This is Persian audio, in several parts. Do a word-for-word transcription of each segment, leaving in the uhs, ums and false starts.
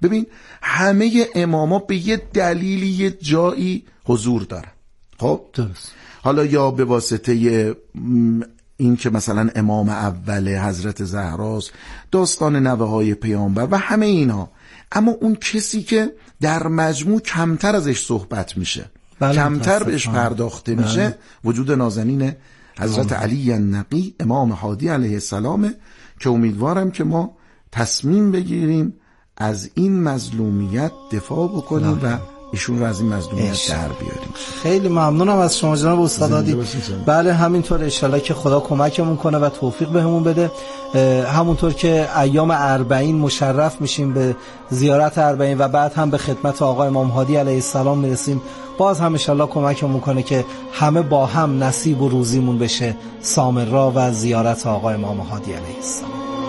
ببین همه اماما به یه دلیلی یه جایی حضور دارن. خب درست. حالا یا به واسطه این که مثلا امام اول حضرت زهراست، داستان نوه های پیامبر و همه اینا، اما اون کسی که در مجموع کمتر ازش صحبت میشه، بله کمتر بهش پرداخته بله. میشه، وجود نازنین حضرت بله. علی النقی امام هادی علیه السلام، که امیدوارم که ما تصمیم بگیریم از این مظلومیت دفاع بکنیم بله. و ایشون رو از این مظلومیت در بیاریم. خیلی ممنونم از شما جناب استاد هادی. بله همینطور، انشالله که خدا کمکمون کنه و توفیق بهمون بده. همونطور که ایام اربعین مشرف میشیم به زیارت اربعین و بعد هم به خدمت آقا امام هادی علیه السلام میرسیم، باز هم انشالله کمکمون کنه که همه با هم نصیب و روزیمون بشه سامرا و زیارت آقا امام هادی علیه السلام.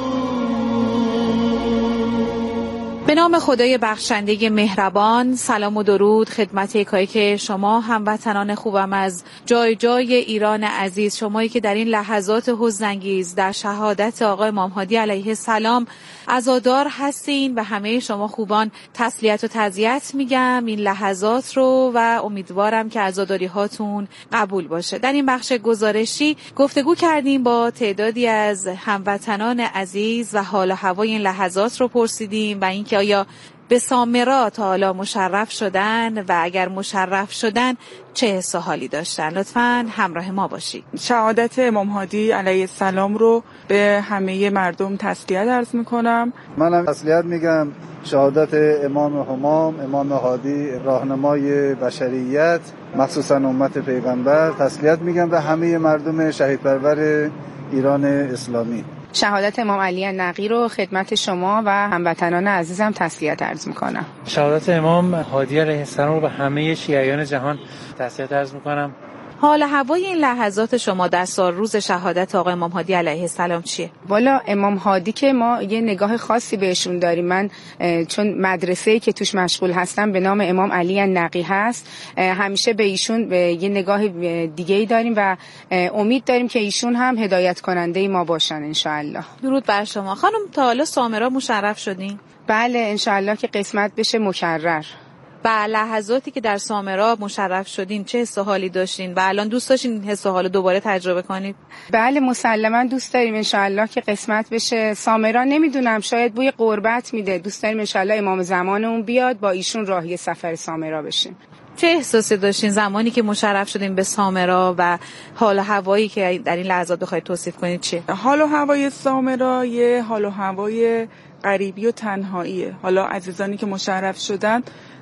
به نام خدای بخشنده مهربان، سلام و درود خدمت یکایی که شما هموطنان خوبم از جای جای ایران عزیز، شمایی که در این لحظات حزن‌انگیز در شهادت آقا امام هادی علیه السلام عزادار هستین و همه شما خوبان تسلیت و تعزیت میگم این لحظات رو و امیدوارم که عزاداری هاتون قبول باشه. در این بخش گزارشی گفتگو کردیم با تعدادی از هموطنان عزیز و حال و هوای این لحظات رو پرسیدیم و اینکه آیا به سامرا تا حالا مشرف شدن و اگر مشرف شدن چه حس و حالی داشتن. لطفاً همراه ما باشید. شهادت امام هادی علیه السلام رو به همه مردم تسلیت عرض میکنم. منم تسلیت میگم شهادت امام همام، امام هادی راهنمای بشریت، مخصوصا امت پیغمبر، تسلیت میگم به همه مردم شهید پرور ایران اسلامی. شهادت امام علی النقی رو خدمت شما و هموطنان عزیزم تسلیت عرض میکنم. شهادت امام هادی علیه السلام رو به همه شیعیان جهان تسلیت عرض میکنم. حال هوای این لحظات شما در سال روز شهادت آقا امام هادی علیه السلام چیه؟ والا امام هادی که ما یه نگاه خاصی بهشون داریم. من چون مدرسه‌ای که توش مشغول هستم به نام امام علی النقی هست، همیشه به ایشون به یه نگاه دیگه‌ای داریم و امید داریم که ایشون هم هدایت کننده ما باشن ان شاء الله. درود بر شما. خانم تا حالا سامرا مشرف شدین؟ بله ان شاء الله که قسمت بشه مکرر. و لحظاتی که در سامرا مشرف شدین چه حس و حالی داشتین و الان دوست داشتین این حس و حالو دوباره تجربه کنید؟ بله مسلما دوست داریم ان شاء الله که قسمت بشه. سامرا نمیدونم شاید بوی قربت میده، دوست داریم ان شاء الله امام زمانمون بیاد با ایشون راهی سفر سامرا بشیم. چه احساسی داشتین زمانی که مشرف شدین به سامرا و حال و هوایی که در این لحظات بخواید توصیف کنید چیه؟ حال و هوای سامرا یه حال و هوای غریبی و تنهاییه. حالا عزیزانی که مشرف شدن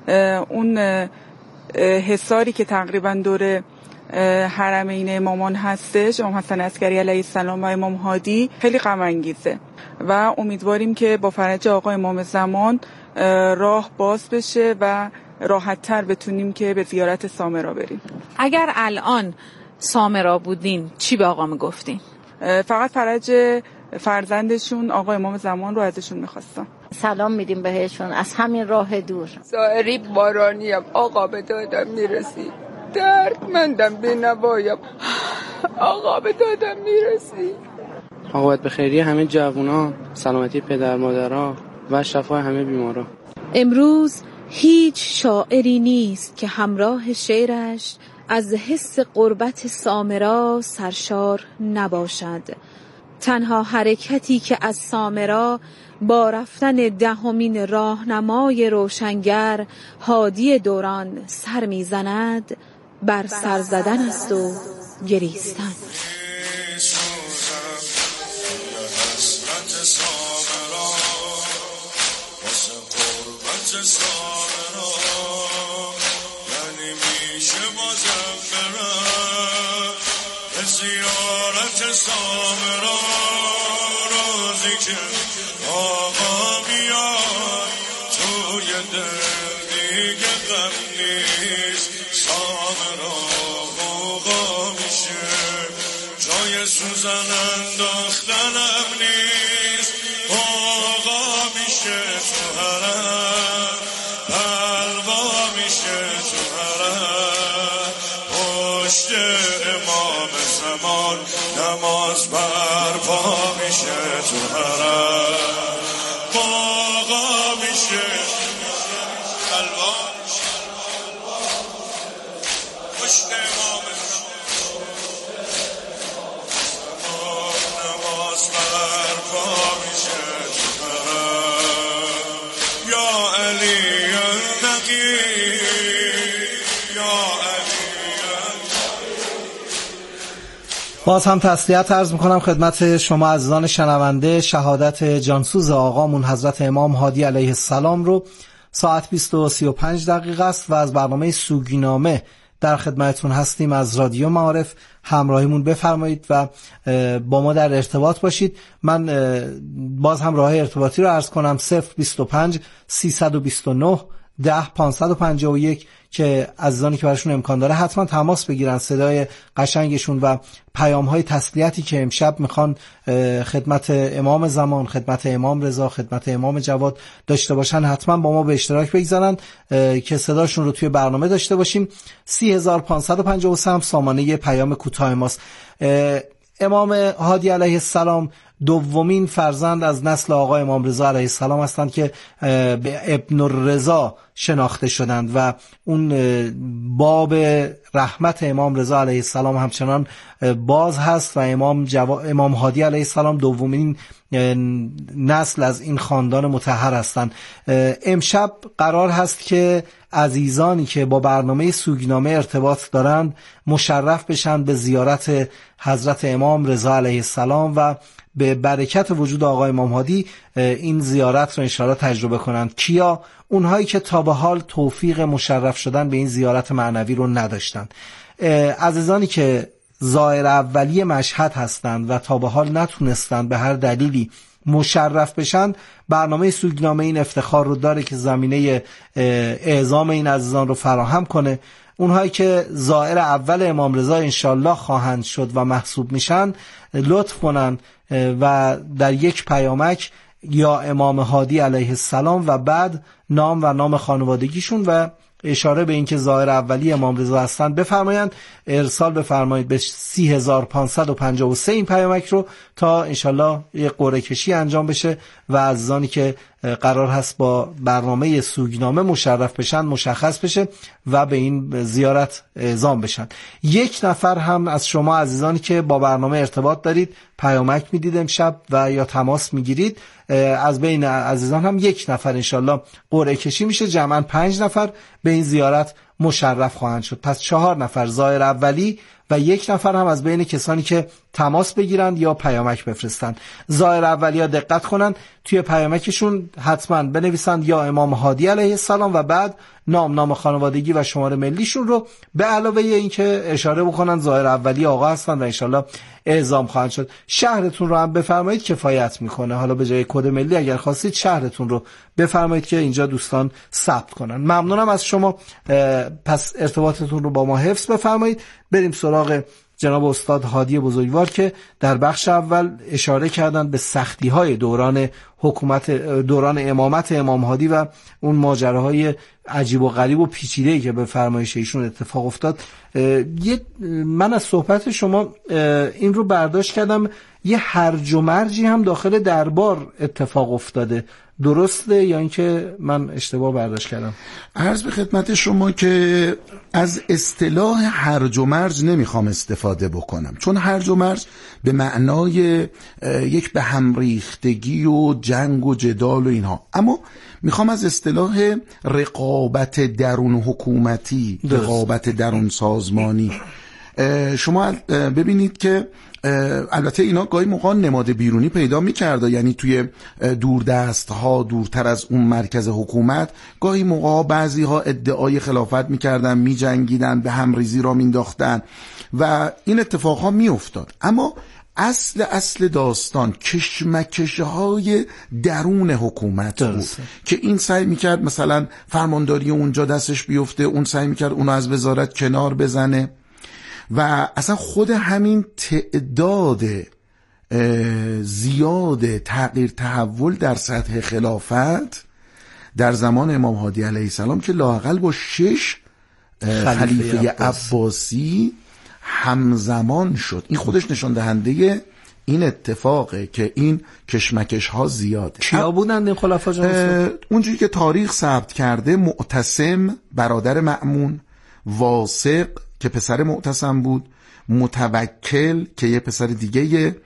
اون حصاری که تقریبا دور حرمین امامان هستش، امام حسن عسکری علیه السلام و امام هادی، خیلی غم انگیزه و امیدواریم که با فرج آقا امام زمان راه باز بشه و راحت تر بتونیم که به زیارت سامرا بریم. اگر الان سامرا بودین چی به آقا میگفتین؟ فقط فرج فرزندشون آقا امام زمان رو ازشون میخواستم. سلام میدیم بهشون از همین راه دور. ظاهری بارانیم، آقا به دادم میرسی، دردمندم بینوایم، آقا به دادم میرسی. آقابت به خیریه همه جوونا، سلامتی پدر مادرها و شفای همه بیمارا. امروز هیچ شاعری نیست که همراه شعرش از حس قربت سامرا سرشار نباشد. تنها حرکتی که از سامرا با رفتن دهمین راهنمای روشنگر هادی دوران سر میزند بر سر زدن است و گریستن. آقا بیاد توی دل دیگه غم نیست، سامرا موقع میشه جای سوزن انداختنم نیست، آقا میشه تو حرم، حلوا میشه تو حرم، پشت امام زمان نماز برپا میشه تو حرم، آقا میشه باز هم تسلیت عرض میکنم خدمت شما عزیزان شنونده. شهادت جانسوز آقامون حضرت امام هادی علیه السلام رو ساعت بیست و سی و پنج دقیقه است و از برنامه سوگینامه در خدمتتون هستیم. از رادیو معارف همراهیمون بفرمایید و با ما در ارتباط باشید. من باز هم راه ارتباطی رو عرض کنم: صفر بیست و پنج سیصد و بیست و نه ده پانصد و پنجاه و یک که عزیزانی که براشون امکان داره حتما تماس بگیرن، صدای قشنگشون و پیام‌های تسلیتی که امشب میخوان خدمت امام زمان، خدمت امام رضا، خدمت امام جواد داشته باشن حتما با ما به اشتراک بگذارن که صداشون رو توی برنامه داشته باشیم. سی هزار و پانصد و پنجاه و سه سامانه پیام کوتاه ماست. امام هادی علیه السلام دومین فرزند از نسل آقا امام رضا علیه السلام هستند که به ابن الرضا شناخته شدند و اون باب رحمت امام رضا علیه السلام همچنان باز هست و امام جوا... امام هادی علیه السلام دومین نسل از این خاندان مطهر هستند. امشب قرار هست که عزیزانی که با برنامه سوگینامه ارتباط دارند مشرف بشن به زیارت حضرت امام رضا علیه السلام و به برکت وجود آقای امام هادی این زیارت رو انشاءالله تجربه کنند. کیا؟ اونهایی که تا به حال توفیق مشرف شدن به این زیارت معنوی رو نداشتن. عزیزانی که زائر اولی مشهد هستند و تا به حال نتونستند به هر دلیلی مشرف بشن، برنامه سوگینامه این افتخار رو داره که زمینه اعزام این عزیزان رو فراهم کنه. اونهایی که زائر اول امام رضا انشالله خواهند شد و محسوب میشن لطف کنن و در یک پیامک یا امام هادی علیه السلام و بعد نام و نام خانوادگیشون و اشاره به اینکه زائر اولی امام رضا هستند بفرمایند، ارسال بفرمایید به سی هزار و پانصد و پنجاه و سه این پیامک رو تا انشالله یک قرعه کشی انجام بشه و عزیزانی که قرار هست با برنامه سوگینامه مشرف بشن مشخص بشه و به این زیارت اعزام بشن. یک نفر هم از شما عزیزانی که با برنامه ارتباط دارید پیامک میدید امشب و یا تماس میگیرید، از بین عزیزان هم یک نفر انشالله قرعه کشی میشه، جمعاً پنج نفر به این زیارت مشرف خواهند شد. پس چهار نفر زائر اولی و یک نفر هم از بین کسانی که تماس بگیرند یا پیامک بفرستند. زائر اولیا دقت کنند توی پیامکشون حتما بنویسند یا امام هادی علیه السلام و بعد نام نام خانوادگی و شماره ملیشون رو، به علاوه اینکه اشاره بکنن زائر اولی آقا هستند و انشالله اعزام خواهند شد. شهرتون رو هم بفرمایید کفایت میکنه، حالا به جای کد ملی اگر خواستید شهرتون رو بفرمایید که اینجا دوستان ثبت کنن. ممنونم از شما. پس ارتباطتون رو با ما حفظ بفرمایید. بریم سراغ جناب استاد هادی بزرگوار که در بخش اول اشاره کردند به سختی‌های دوران حکومت دوران امامت امام هادی و اون ماجراهای عجیب و غریب و پیچیده‌ای که به فرمایش ایشون اتفاق افتاد. یه من از صحبت شما این رو برداشت کردم یه هرج و مرجی هم داخل دربار اتفاق افتاده، درسته یا اینکه من اشتباه برداشت کردم؟ عرض به خدمت شما که از اصطلاح هرج و مرج نمیخوام استفاده بکنم، چون هرج و مرج به معنای یک به هم ریختگی و جنگ و جدال و اینها، اما میخوام از اصطلاح رقابت درون حکومتی، رقابت درون سازمانی. شما ببینید که البته اینا گاهی موقع نماد بیرونی پیدا میکرده، یعنی توی دوردست ها دورتر از اون مرکز حکومت گاهی موقع بعضی ها ادعای خلافت میکردن، میجنگیدن، به همریزی را مینداختن و این اتفاق ها میافتاد. اما اصل اصل داستان کشمکش های درون حکومت بود که این سعی میکرد مثلا فرمانداری اونجا دستش بیفته، اون سعی میکرد اونو از وزارت کنار بزنه و اصلا خود همین تعداد زیاد تغییر تحول در سطح خلافت در زمان امام هادی علیه السلام که لااقل با شش خلیفه, خلیفه عباسی همزمان شد، این خودش نشان دهنده این اتفاقه که این کشمکش ها زیاده. کیا بودند این خلفا جان؟ اونجوری که تاریخ ثبت کرده معتصم برادر مأمون، واثق که پسر معتصم بود، متوکل که یه پسر دیگه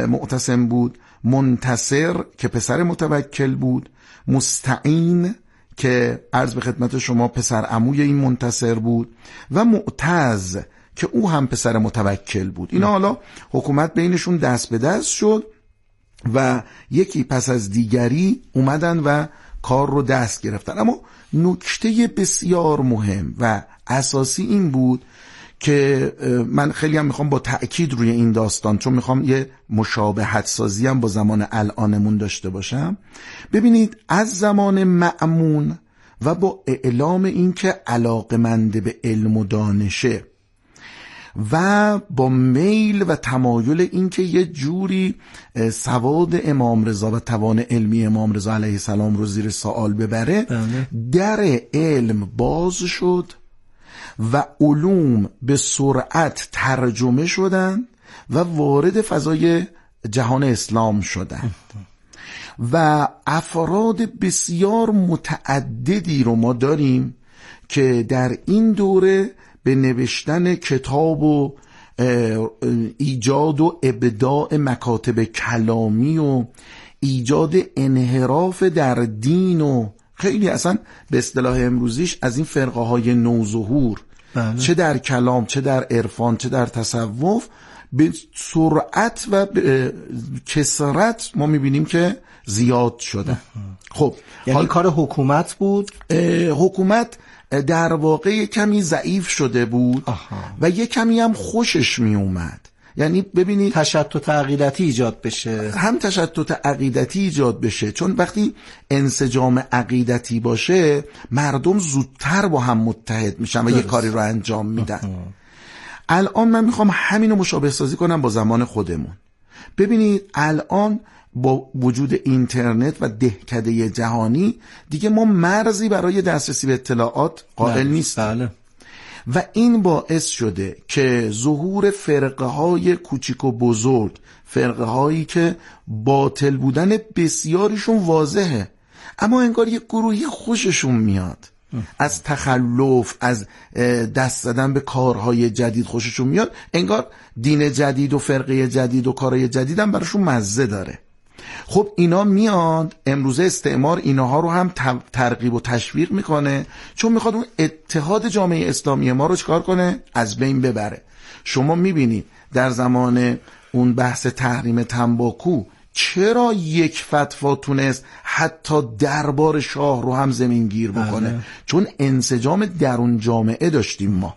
معتصم بود، منتصر که پسر متوکل بود، مستعین که عرض به خدمت شما پسر عموی این منتصر بود و معتز که او هم پسر متوکل بود. اینا حالا حکومت بینشون دست به دست شد و یکی پس از دیگری اومدن و کار رو دست گرفتن. اما نکته بسیار مهم و اساسی این بود که من خیلی هم میخوام با تأکید روی این داستان، چون میخوام یه مشابهت سازی هم با زمان الانمون داشته باشم. ببینید از زمان مأمون و با اعلام این که علاقمند به علم و دانشه و با میل و تمایل این که یه جوری سواد امام رضا و توان علمی امام رضا علیه السلام رو زیر سوال ببره، بله. در علم باز شد و علوم به سرعت ترجمه شدن و وارد فضای جهان اسلام شدن و افراد بسیار متعددی رو ما داریم که در این دوره به نوشتن کتاب و ایجاد و ابداع مکاتب کلامی و ایجاد انحراف در دین و خیلی اصلا به اصطلاح امروزیش از این فرقه های نوظهور، بله. چه در کلام چه در عرفان چه در تصوف به سرعت و به کثرت ما میبینیم که زیاد شده. خب یعنی حال... کار حکومت بود؟ حکومت در واقع کمی ضعیف شده بود. آها. و یه کمی هم خوشش می اومد. یعنی ببینید تشتت عقیدتی ایجاد بشه، هم تشتت عقیدتی ایجاد بشه، چون وقتی انسجام عقیدتی باشه مردم زودتر با هم متحد میشن و درست. یه کاری رو انجام میدن. الان من میخوام همین رو مشابه سازی کنم با زمان خودمون. ببینید الان با وجود اینترنت و دهکده جهانی دیگه ما مرزی برای دسترسی به اطلاعات قائل نیستیم. بله. و این باعث شده که ظهور فرقه های کوچیک و بزرگ، فرقه هایی که باطل بودن بسیاریشون واضحه، اما انگار یک گروهی خوششون میاد از تخلف، از دست زدن به کارهای جدید خوششون میاد، انگار دین جدید و فرقه جدید و کارهای جدید هم براشون مزه داره. خب اینا میاد امروزه استعمار اینها رو هم ترغیب و تشویق میکنه، چون میخواد اون اتحاد جامعه اسلامی ما رو چکار کنه؟ از بین ببره. شما میبینید در زمان اون بحث تحریم تنباکو چرا یک فتوا تونست حتی دربار شاه رو هم زمین گیر بکنه؟ آه. چون انسجام درون جامعه داشتیم ما،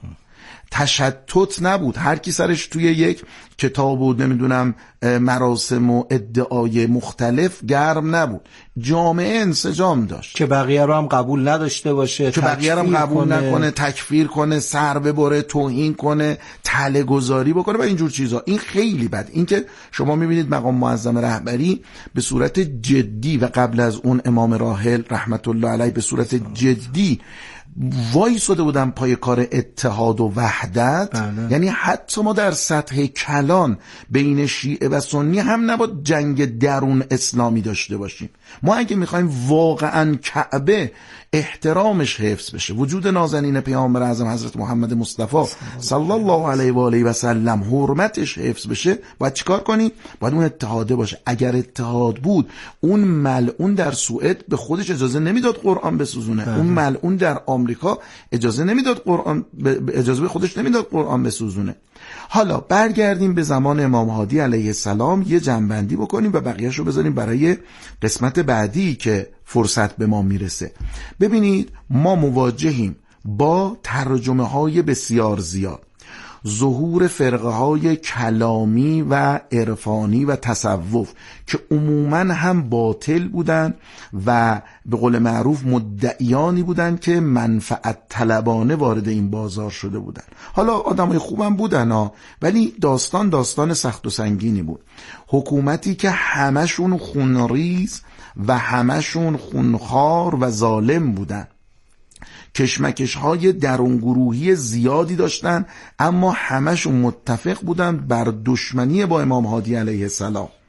تشتت نبود، هر کی سرش توی یک کتاب بود، نمیدونم مراسم و ادعای مختلف گرم نبود، جامعه انسجام داشت که بقیه رو هم قبول نداشته باشه، که بقیه رو هم قبول کنه. نکنه، تکفیر کنه، سر ببره، توهین کنه، تله گذاری بکنه و اینجور چیزا. این خیلی بد. این که شما میبینید مقام معظم رهبری به صورت جدی و قبل از اون امام راحل رحمت الله علیه به صورت جدی وایساده بودن پای کار اتحاد و وحدت. بله. یعنی حتی ما در سطح کلان بین شیعه و سنی هم نباید جنگ درون اسلامی داشته باشیم. ما اگه میخوایم واقعا کعبه احترامش حفظ بشه، وجود نازنین پیامبر اعظم حضرت محمد مصطفی صلی الله علیه و آله و سلم حرمتش حفظ بشه، باید چیکار کنیم؟ باید اون اتحاده باشه. اگر اتحاد بود، اون ملعون در سوئد به خودش اجازه نمیداد قرآن بسوزونه. اون ملعون در آمریکا اجازه نمیداد قرآن اجازه به خودش نمیداد قرآن بسوزونه. حالا برگردیم به زمان امام هادی علیه السلام، یه جنبندی بکنیم و بقیه‌شو بذاریم برای قسمت بعدی که فرصت به ما میرسه. ببینید ما مواجهیم با ترجمه های بسیار زیاد، ظهور فرقه های کلامی و عرفانی و تصوف که عموماً هم باطل بودن و به قول معروف مدعیانی بودن که منفعت طلبانه وارد این بازار شده بودن. حالا آدمای خوبم بودن ها، ولی داستان داستان سخت و سنگینی بود. حکومتی که همشون خونریز و همشون خونخوار و ظالم بودن، کشمکش های درونگروهی زیادی داشتن، اما همشون متفق بودن بر دشمنی با امام هادی علیه السلام.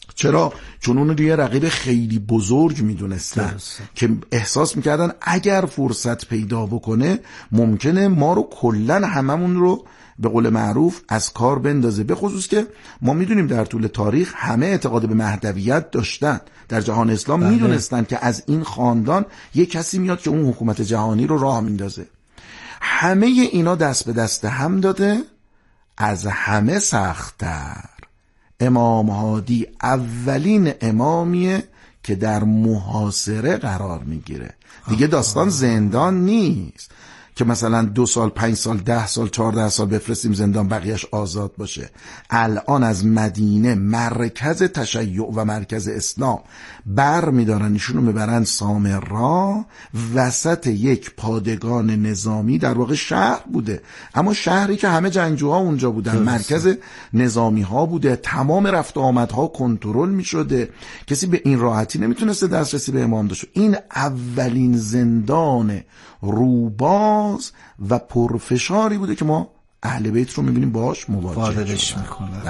چرا؟ چون اون رو یه رقیب خیلی بزرگ میدونستن که احساس میکردن اگر فرصت پیدا بکنه ممکنه ما رو کلن هممون رو به قول معروف از کار بندازه. به خصوص که ما میدونیم در طول تاریخ همه اعتقاد به مهدویت داشتن در جهان اسلام. بله. میدونستن که از این خاندان یه کسی میاد که اون حکومت جهانی رو راه میندازه. همه اینا دست به دست هم داده. از همه سخت‌تر امام هادی اولین امامیه که در محاصره قرار میگیره. دیگه داستان زندان نیست که مثلا دو سال، پنج سال، ده سال، چهارده سال بفرستیم زندان بقیهش آزاد باشه. الان از مدینه مرکز تشیع و مرکز اسلام بر میدارن ایشونو میبرن سامرا، وسط یک پادگان نظامی، در واقع شهر بوده اما شهری که همه جنگجوها اونجا بودن، مرکز نظامی ها بوده، تمام رفت و آمدها کنترل میشده، کسی به این راحتی نمیتونسته دسترسی به امام داشته. این اولین زندان روباز و پرفشاری بوده که ما اهل بیت رو میبینیم باش مواجه شدن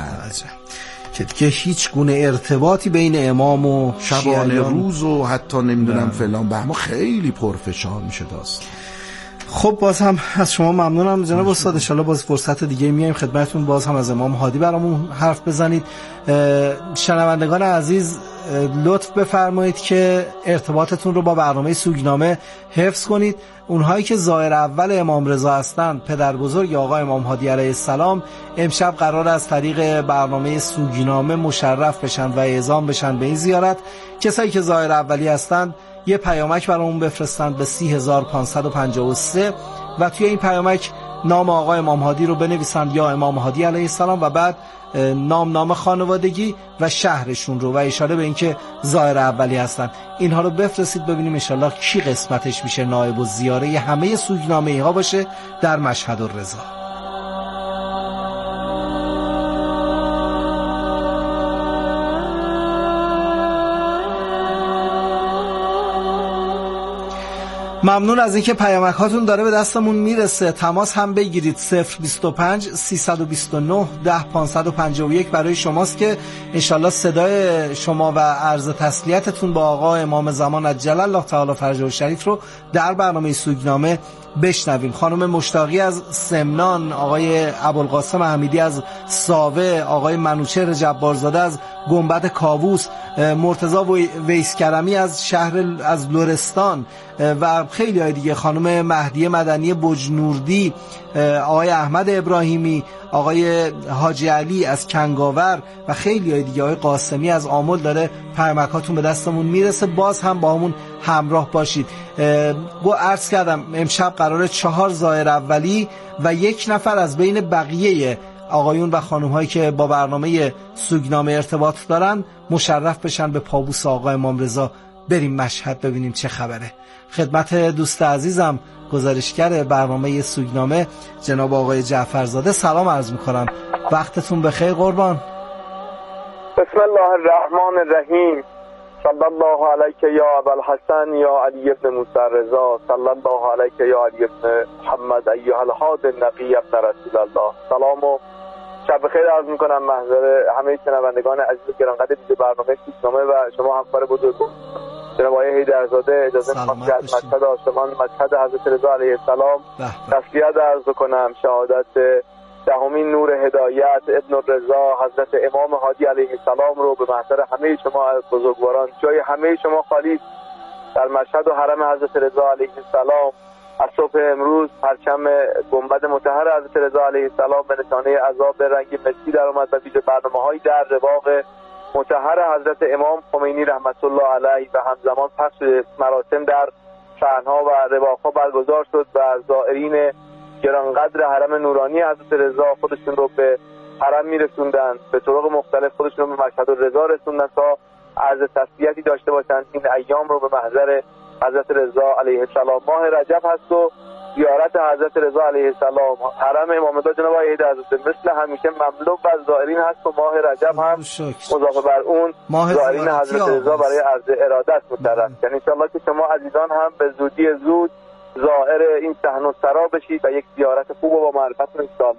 که دیگه هیچ گونه ارتباطی بین امام و شبانه روز و حتی نمیدونم فلان بهما خیلی پرفشار میشه داستان. خب باز هم از شما ممنونم جناب استاد. ان شاءالله باز فرصت دیگه میایم خدمتتون، باز هم از امام هادی برامون حرف بزنید. شنوندگان عزیز لطف بفرمایید که ارتباطتون رو با برنامه سوگنامه حفظ کنید. اونهایی که زائر اول امام رضا هستند، پدر بزرگ آقا امام هادی علیه السلام، امشب قرار از طریق برنامه سوگنامه مشرف بشن و اعزام بشن به این زیارت. کسایی که زائر اولی هستند یه پیامک برامون بفرستند به سی هزار و پانصد و پنجاه و سه و توی این پیامک نام آقا امام هادی رو بنویسند یا امام هادی علیه السلام و بعد نام نام خانوادگی و شهرشون رو و اشاره به اینکه زائر اولی هستن. اینها رو بفرستید ببینیم انشالله کی قسمتش میشه نایب الزیاره همه سوگنامه ها باشه در مشهد الرضا. ممنون از اینکه پیامک هاتون داره به دستمون میرسه. تماس هم بگیرید صفر بیست و پنج سیصد و بیست و نه ده پانصد و پنجاه و یک برای شماست که انشالله صدای شما و عرض تسلیتتون با آقا امام زمان عجل الله تعالی فرجه الشریف رو در برنامه سوگنامه بشنویم. خانم مشتاقی از سمنان، آقای ابوالقاسم حمیدی از ساوه، آقای منوچهر جبارزاده از گنبد کاووس، مرتضی ویسکرمی از شهر از لرستان و خیلی های دیگه، خانم مهدی مدنی بجنوردی، آقای احمد ابراهیمی، آقای حاجی علی از کنگاور و خیلی های دیگه، آقای قاسمی از آمل داره پیامکاتون به دستمون میرسه. باز هم با همون همراه باشید. با عرض کردم امشب قراره چهار زائر اولی و یک نفر از بین بقیه آقایون و خانم هایی که با برنامه سوگنامه ارتباط دارن مشرف بشن به پابوس آقا امام رضا. بریم مشهد ببینیم چه خبره. خدمت دوست عزیزم گزارشگر برنامه سوگنامه جناب آقای جعفرزاده سلام عرض میکنم. وقتتون بخیر قربان. بسم الله الرحمن الرحیم. صلی الله علیک یا ابوالحسن یا علی ابن موسی رضا، صلی الله علیک یا علی ابن محمد ایها الهاد النقی ابن رسول الله. سلام و شب بخیر عرض میکنم محضر همه شنوندگان عزیز گرانقدر برنامه سوگنامه و شما همکار بزرگ جناب آقای حیدرزاده. اجازه میخوام که از مشهد آسمان، مشهد حضرت رضا علیه السلام تسلیت عرض کنم. شهادت دهمین نور هدایت ابن الرضا حضرت امام هادی علیه السلام رو به محضر همه شما از بزرگواران، جای همه شما خالی در مشهد و حرم حضرت رضا علیه السلام. از صبح امروز پرچم گنبد مطهر حضرت رضا علیه السلام به نشانه عذاب رنگ مسی در اومد و ویژه برنامه‌هایی در رواق مطهر حضرت امام خمینی رحمت الله علیه و همزمان پخش مراسم در صحن‌ها و رواق‌ها برگزار شد و زائرین گرانقدر حرم نورانی حضرت رضا خودشون رو به حرم میرسوندن، به طرق مختلف خودشون رو به مشهد الرضا رسوندن تا عرض تسلیتی داشته باشن. این ایام رو به محضر حضرت رضا علیه السلام. ماه رجب هست و زیارت حضرت رضا علیه السلام حرم امام رضا جناب آقای حضرت مثل همیشه مملو از زائرین هست و ماه رجب هم اضافه بر اون زائرین حضرت رضا برای عرض ارادت مطرح. یعنی ان شاءالله که شما عزیزان هم به زودی زود زائر این صحن و سرا بشید و یک زیارت خوب و با معرفت ان شاءالله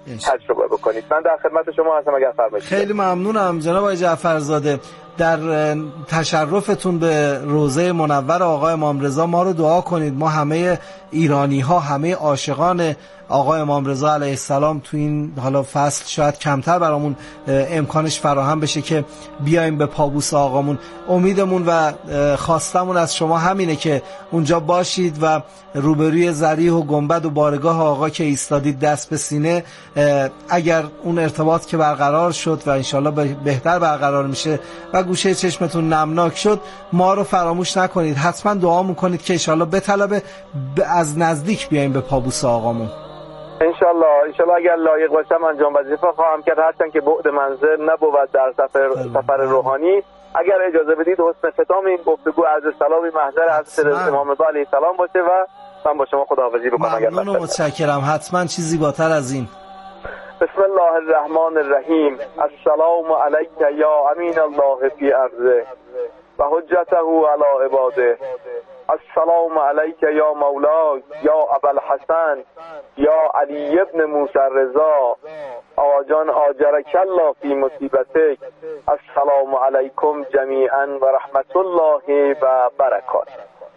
تجربه بکنید. من در خدمت شما هستم اگر فرمایید. خیلی ممنونم جناب آقای جعفرزاده. در تشرفتون به روضه منور آقای امام رضا ما رو دعا کنید. ما همه ایرانی ها، همه عاشقان آقای امام رضا علیه السلام تو این حالا فصل شاید کمتر برامون امکانش فراهم بشه که بیایم به پابوس آقامون. امیدمون و خواستمون از شما همینه که اونجا باشید و روبروی ضریح و گنبد و بارگاه آقا که ایستادید دست به سینه، اگر اون ارتباط که برقرار شد و انشالله بهتر برقرار میشه و گوشه چشمتون نمناک شد، ما رو فراموش نکنید. حتما دعا میکنید که انشالله بطلبه از نزدیک بیایم به پابوس آقامون. انشالله انشالله اگر لایق باشم انجام وظیفه خواهم کرد، هرچند که بعد منزل نبود در سفر سفر روحانی. اگر اجازه بدید حسن ختام این گفتگو عرض سلامی محضر حضرت امام رضا علیه السلام باشه و من با شما خداحافظی بکنم. ممنون و متشکرم. حتما چیزی زیباتر از این. بسم الله الرحمن الرحیم. السلام علیک یا امین الله فی ارضه و حجته علی عباده. السلام علیک یا مولا یا ابوالحسن یا علی ابن موسی رضا. آقا جان آجرک الله فی مصیبتک. السلام علیکم جمیعا و رحمت الله و برکاته.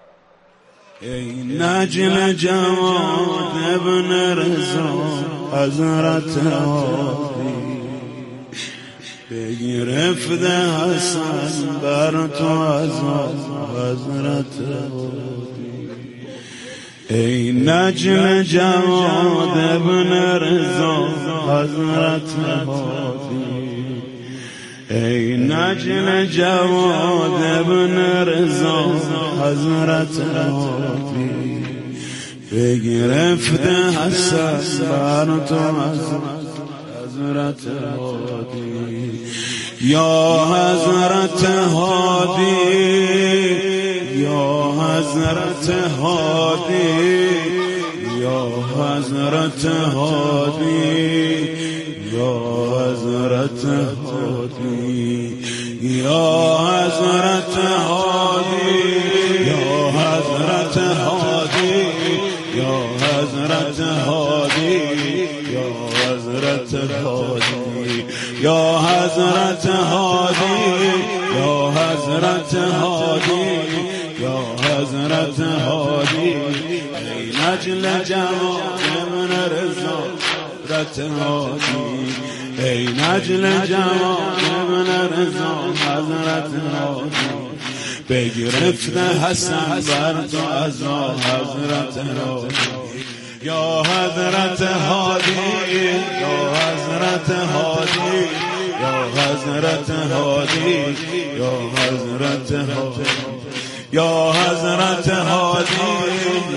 ای نجل جواد ابن رضا حضرت عالی، بگرفته حسن بر تو از حضرت عالی. ای نجل جواد ابن رضا حضرت عالی، ای نجل جواد ابن رضا حضرت عالی، بگرفته حسن بر تو از حضرت هادی. یا حضرت هادی، یا حضرت هادی، یا حضرت هادی، یا حضرت هادی، یا حضرت هادی، یا حضرت هادی، یا حضرت هادی، یا حضرت هادی، یا حضرت هادی، یا حضرت هادی، یا حضرت هادی. ای نجل جواد ابن رضا حضرت هادی، ای نجل جواد ابن رضا حضرت هادی، بگرفته حسن بر تو از حضرت هادی. یا حضرت هادی، یا حضرت هادی، یا حضرت هادی، یا حضرت هادی، یا حضرت هادی.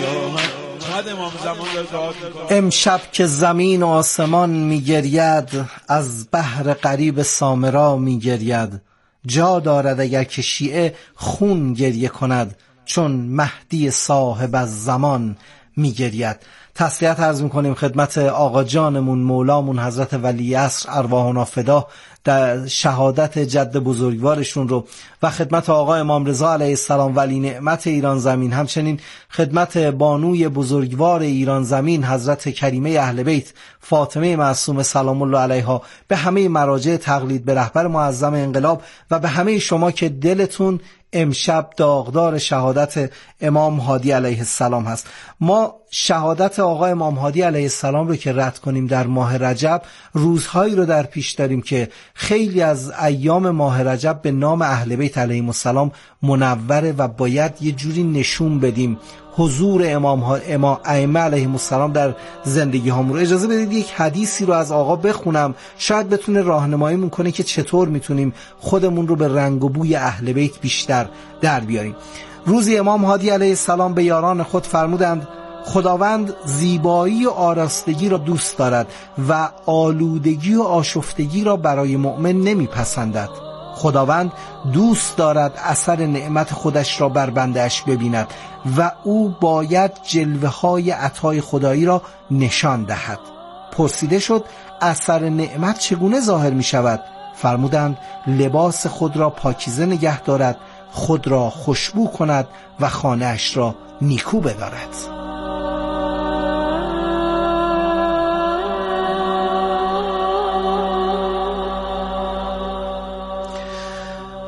امشب که زمین و آسمان میگرید، از بحر غریب سامرا میگرید. جا دارد اگر که شیعه خون گریه کند، چون مهدی صاحب از زمان میگرید. تسلیت عرض میکنیم خدمت آقا جانمون مولامون حضرت ولی عصر ارواحنا فدا در شهادت جد بزرگوارشون رو و خدمت آقا امام رضا علیه السلام ولی نعمت ایران زمین، همچنین خدمت بانوی بزرگوار ایران زمین حضرت کریمه اهل بیت فاطمه معصومه سلام الله علیها، به همه مراجع تقلید به رهبر معظم انقلاب و به همه شما که دلتون امشب داغدار شهادت امام هادی علیه السلام هست. ما شهادت آقا امام هادی علیه السلام رو که رد کنیم در ماه رجب، روزهایی رو در پیش داریم که خیلی از ایام ماه رجب به نام اهل بیت علیهم السلام منوره و باید یه جوری نشون بدیم حضور امام ها امام ائمه علیهم السلام در زندگی هامون. اجازه بدید یک حدیثی رو از آقا بخونم، شاید بتونه راهنماییمون کنه که چطور میتونیم خودمون رو به رنگ و بوی اهل بیت بیشتر در بیاریم. روزی امام هادی علیه السلام به یاران خود فرمودند: خداوند زیبایی و آراستگی را دوست دارد و آلودگی و آشفتگی را برای مؤمن نمیپسندد. خداوند دوست دارد اثر نعمت خودش را بر بنده‌اش ببیند و او باید جلوه های عطای خدایی را نشان دهد. پرسیده شد اثر نعمت چگونه ظاهر می شود؟ فرمودند لباس خود را پاکیزه نگه دارد، خود را خوشبو کند و خانه‌اش را نیکو بدارد.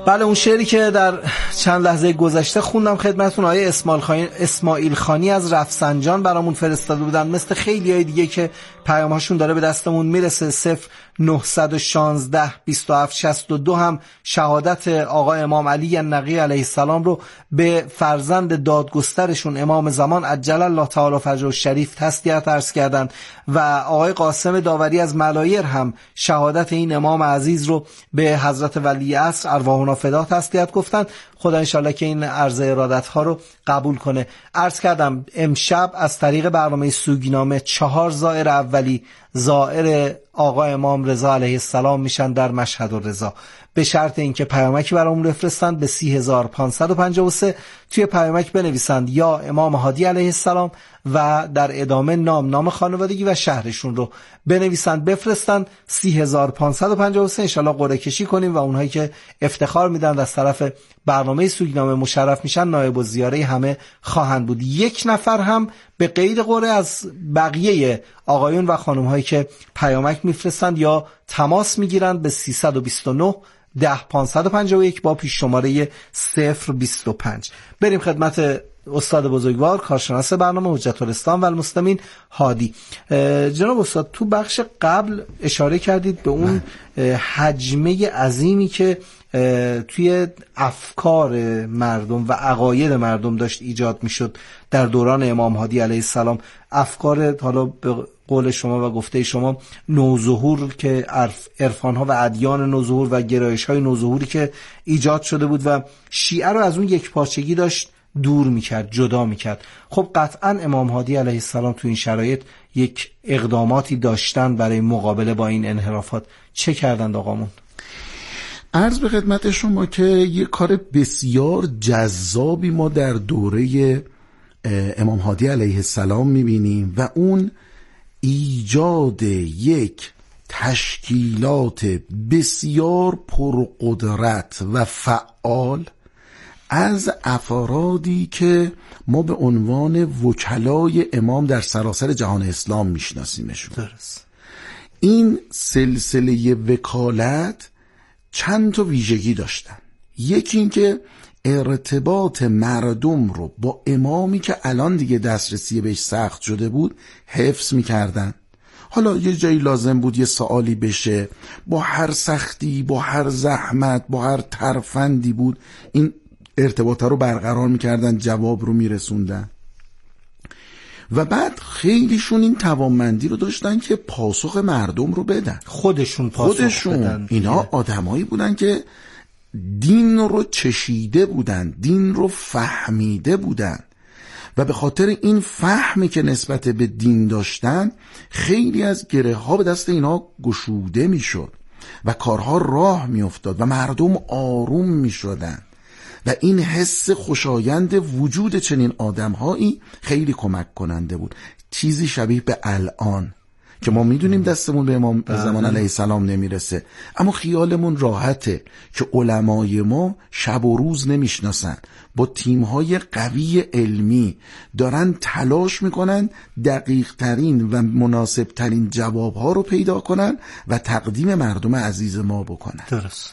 بله، اون شعری که در چند لحظه گذشته خوندم خدمتتون آیه اسماعیل خانی اسماعیل خانی از رفسنجان برامون فرستاده بودن. مثل خیلی های دیگه که پیام‌هاشون داره به دستمون میرسه، صفر نهصد و شانزده بیست و هفت شصت و دو هم شهادت آقا امام علی النقی علیه السلام رو به فرزند دادگسترشون امام زمان عجل الله تعالی فرجه الشریف تسلیت عرض کردن و آقای قاسم داوری از ملایر هم شهادت این امام عزیز رو به حضرت ولی عصر ارواحنا فدا تسلیت گفتن. خدا انشالله که این عرض ارادت ها رو قبول کنه. عرض کردم امشب از طریق برنامه سوگینامه چهار زائر اولی زائر آقا امام رضا علیه السلام میشن در مشهد الرضا، به شرط اینکه پیامکی برامون بفرستند به سی هزار و پانصد و پنجاه و سه. توی پیامک بنویسند یا امام هادی علیه السلام و در ادامه نام نام خانوادگی و شهرشون رو بنویسند بفرستند. سی هزار و پانصد و پنجاه و سه انشالله قرعه کشی کنیم و اونهایی که افتخار میدن از طرف برنامه سوگینامه مشرف میشن نایب الزیاره همه خواهند بود. یک نفر هم به قید قرعه از بقیه آقایون و خانم هایی که پیامک میفرستند یا تماس میگیرند به سیصد و بیست و نه ده پانصد و پنجاه و یک با پیش شماره صفر بیست و پنج. بریم خدمت استاد بزرگوار کارشناس برنامه حجت الاسلام و المسلمین هادی. جناب استاد، تو بخش قبل اشاره کردید به اون حجمه عظیمی که توی افکار مردم و عقاید مردم داشت ایجاد میشد در دوران امام هادی علیه السلام. افکار حالا به قول شما و گفته شما نوظهور که عرفان ها و ادیان نوظهور و گرایش های نوظهوری که ایجاد شده بود و شیعه رو از اون یک پارچگی داشت دور میکرد، جدا میکرد. خب قطعا امام هادی علیه السلام تو این شرایط یک اقداماتی داشتن برای مقابله با این انحرافات. چه کردند آقامون؟ عرض به خدمت شما که یک کار بسیار جذابی ما در دوره امام هادی علیه السلام میبینیم و اون ایجاد یک تشکیلات بسیار پرقدرت و فعال از افرادی که ما به عنوان وکلای امام در سراسر جهان اسلام میشناسیمشون. درست. این سلسله وکالت چند تا ویژگی داشتن. یکی این که ارتباط مردم رو با امامی که الان دیگه دسترسی بهش سخت شده بود حفظ میکردن. حالا یه جایی لازم بود یه سوالی بشه، با هر سختی، با هر زحمت، با هر ترفندی بود این ارتباط رو برقرار میکردن، جواب رو میرسوندن. و بعد خیلیشون این توانمندی رو داشتن که پاسخ مردم رو بدن، خودشون پاسخ خودشون بدن. اینا آدمایی بودن که دین رو چشیده بودن، دین رو فهمیده بودن و به خاطر این فهمی که نسبت به دین داشتن خیلی از گره ها به دست اینا گشوده می شد و کارها راه می افتاد و مردم آروم می شدن و این حس خوشایند وجود چنین آدم‌هایی خیلی کمک کننده بود. چیزی شبیه به الان که ما میدونیم دستمون به امام زمان علیه السلام نمیرسه، اما خیالمون راحته که علمای ما شب و روز نمیشناسن، با تیم‌های قوی علمی دارن تلاش میکنن دقیق ترین و مناسب ترین جوابها رو پیدا کنن و تقدیم مردم عزیز ما بکنن. درست.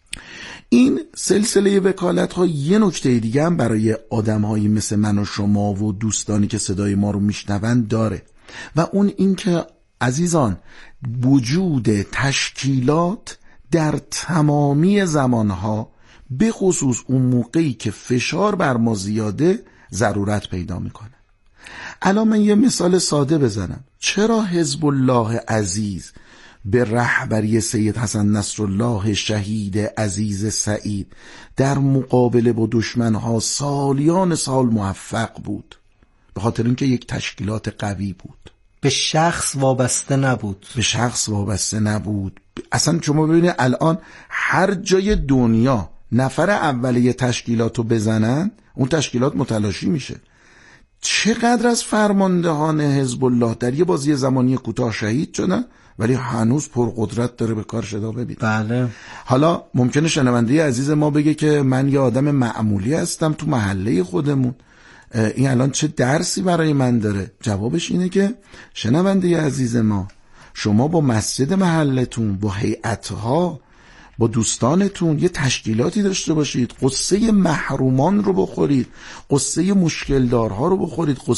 این سلسله وکالت ها یه نکته دیگه هم برای آدم هایی مثل من و شما و دوستانی که صدای ما رو میشنون داره و اون این که عزیزان وجود تشکیلات در تمامی زمانها به خصوص اون موقعی که فشار بر ما زیاده ضرورت پیدا میکنه. الان من یه مثال ساده بزنم. چرا حزب الله عزیز به رهبری سید حسن نصرالله شهید عزیز سعید در مقابله با دشمنها سالیان سال موفق بود؟ به خاطر اینکه یک تشکیلات قوی بود، به شخص وابسته نبود. به شخص وابسته نبود. اصلا شما ببینید الان هر جای دنیا نفر اولیه تشکیلاتو بزنن اون تشکیلات متلاشی میشه. چقدر از فرماندهان حزب الله در یه بازی زمانی کوتاه شهید شدن ولی هنوز پرقدرت داره به کارش ادامه میده. بله. حالا ممکنه شنونده عزیز ما بگه که من یه آدم معمولی هستم تو محله خودمون، این الان چه درسی برای من داره؟ جوابش اینه که شنونده عزیز ما، شما با مسجد محلتون، با هیئت‌ها، با دوستانتون یه تشکیلاتی داشته باشید، قصه محرومان رو بخورید، قصه مشکلدارها رو بخورید، قصه